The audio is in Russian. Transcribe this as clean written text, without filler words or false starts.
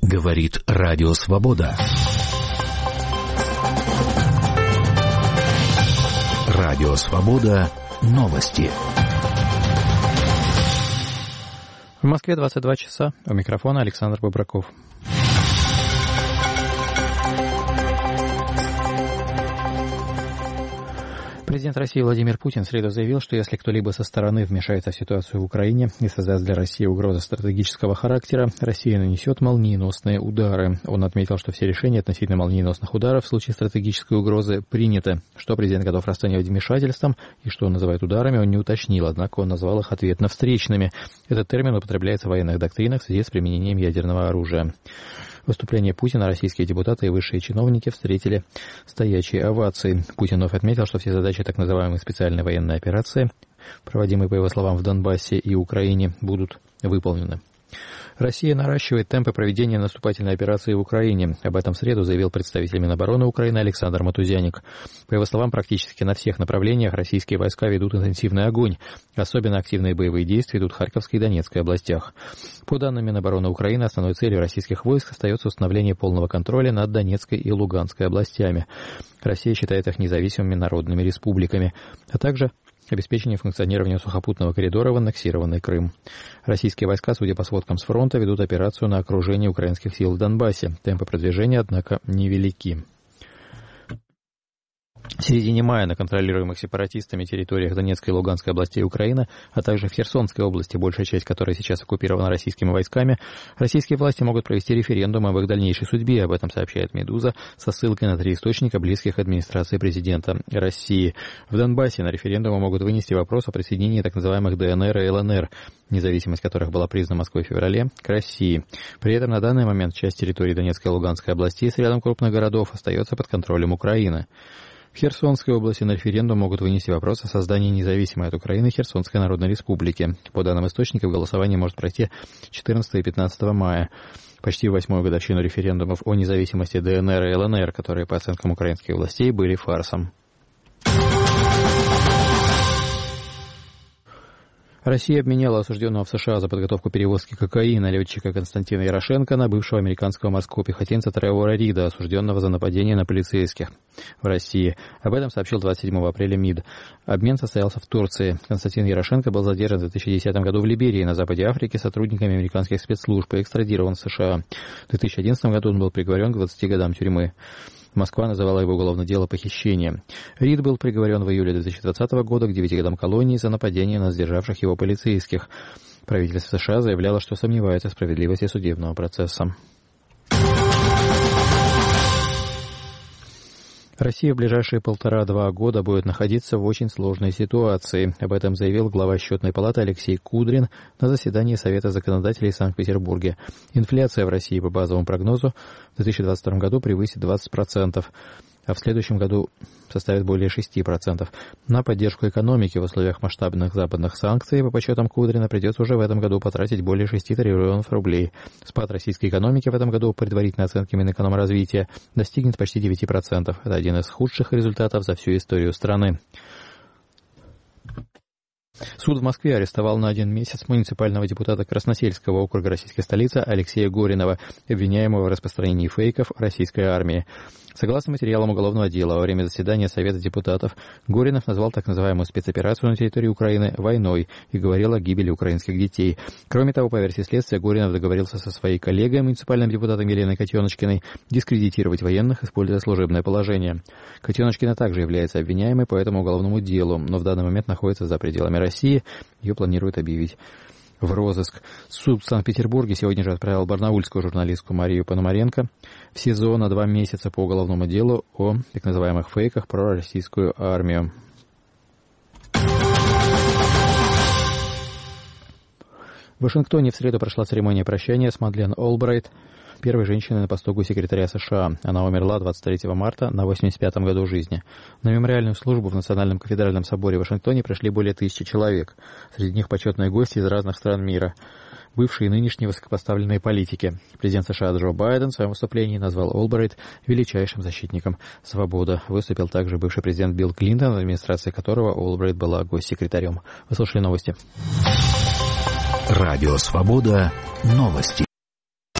Говорит Радио Свобода. Радио Свобода. Новости. В Москве 22 часа. У микрофона Александр Бобраков. Президент России Владимир Путин в среду заявил, что если кто-либо со стороны вмешается в ситуацию в Украине и создаст для России угрозы стратегического характера, Россия нанесет молниеносные удары. Он отметил, что все решения относительно молниеносных ударов в случае стратегической угрозы приняты. Что президент готов расценивать вмешательством и что он называет ударами, он не уточнил, однако он назвал их ответно-встречными. Этот термин употребляется в военных доктринах в связи с применением ядерного оружия. Выступление Путина российские депутаты и высшие чиновники встретили стоячей овацией. Путин вновь отметил, что все задачи так называемой специальной военной операции, проводимые, по его словам, в Донбассе и Украине, будут выполнены. Россия наращивает темпы проведения наступательной операции в Украине. Об этом в среду заявил представитель Минобороны Украины Александр Матузяник. По его словам, практически на всех направлениях российские войска ведут интенсивный огонь. Особенно активные боевые действия идут в Харьковской и Донецкой областях. По данным Минобороны Украины, основной целью российских войск остается установление полного контроля над Донецкой и Луганской областями. Россия считает их независимыми народными республиками, а также обеспечение функционирования сухопутного коридора в аннексированный Крым. Российские войска, судя по сводкам с фронта, ведут операцию на окружение украинских сил в Донбассе. Темпы продвижения, однако, невелики. В середине мая на контролируемых сепаратистами территориях Донецкой и Луганской областей Украины, а также в Херсонской области, большая часть которой сейчас оккупирована российскими войсками, российские власти могут провести референдум об их дальнейшей судьбе. Об этом сообщает «Медуза» со ссылкой на 3 источника, близких администрации президента России. В Донбассе на референдум могут вынести вопрос о присоединении так называемых ДНР и ЛНР, независимость которых была признана Москвой в феврале, к России. При этом на данный момент часть территории Донецкой и Луганской областей с рядом крупных городов остается под контролем Украины. В Херсонской области на референдум могут вынести вопрос о создании независимой от Украины Херсонской Народной Республики. По данным источников, голосование может пройти 14 и 15 мая. Почти в 8-ю годовщину референдумов о независимости ДНР и ЛНР, которые, по оценкам украинских властей, были фарсом. Россия обменяла осужденного в США за подготовку перевозки кокаина летчика Константина Ярошенко на бывшего американского морского пехотинца Тревора Рида, осужденного за нападение на полицейских в России. Об этом сообщил 27 апреля МИД. Обмен состоялся в Турции. Константин Ярошенко был задержан в 2010 году в Либерии, на западе Африки, сотрудниками американских спецслужб и экстрадирован в США. В 2011 году он был приговорен к 20 годам тюрьмы. Москва называла его уголовное дело похищением. Рид был приговорен в июле 2020 года к 9 годам колонии за нападение на сдержавших его полицейских. Правительство США заявляло, что сомневается в справедливости судебного процесса. Россия в ближайшие 1,5-2 года будет находиться в очень сложной ситуации. Об этом заявил глава Счетной палаты Алексей Кудрин на заседании Совета законодателей в Санкт-Петербурге. Инфляция в России по базовому прогнозу в 2022 году превысит 20%, а в следующем году составит более 6%. На поддержку экономики в условиях масштабных западных санкций, по подсчетам Кудрина, придется уже в этом году потратить более 6 триллионов рублей. Спад российской экономики в этом году, по предварительной оценке Минэкономразвития, достигнет почти 9%. Это один из худших результатов за всю историю страны. Суд в Москве арестовал на 1 месяц муниципального депутата Красносельского округа российской столицы Алексея Горинова, обвиняемого в распространении фейков российской армии. Согласно материалам уголовного дела, во время заседания Совета депутатов Горинов назвал так называемую спецоперацию на территории Украины войной и говорил о гибели украинских детей. Кроме того, по версии следствия, Горинов договорился со своей коллегой, муниципальным депутатом Еленой Котеночкиной, дискредитировать военных, используя служебное положение. Котеночкина также является обвиняемой по этому уголовному делу, но в данный момент находится за пределами России. Ее планируют объявить в розыск. Суд в Санкт-Петербурге сегодня же отправил барнаульскую журналистку Марию Пономаренко в СИЗО на 2 месяца по уголовному делу о так называемых фейках про российскую армию. В Вашингтоне в среду прошла церемония прощания с Мадлен Олбрайт, первой женщиной на посту госсекретаря США. Она умерла 23 марта на 85-м году жизни. На мемориальную службу в Национальном кафедральном соборе в Вашингтоне пришли более 1000 человек. Среди них почетные гости из разных стран мира. Бывшие и нынешние высокопоставленные политики. Президент США Джо Байден в своем выступлении назвал Олбрайт величайшим защитником свободы. Выступил также бывший президент Билл Клинтон, в администрации которого Олбрайт была госсекретарем. Вы слушали новости. Радио Свобода. Новости.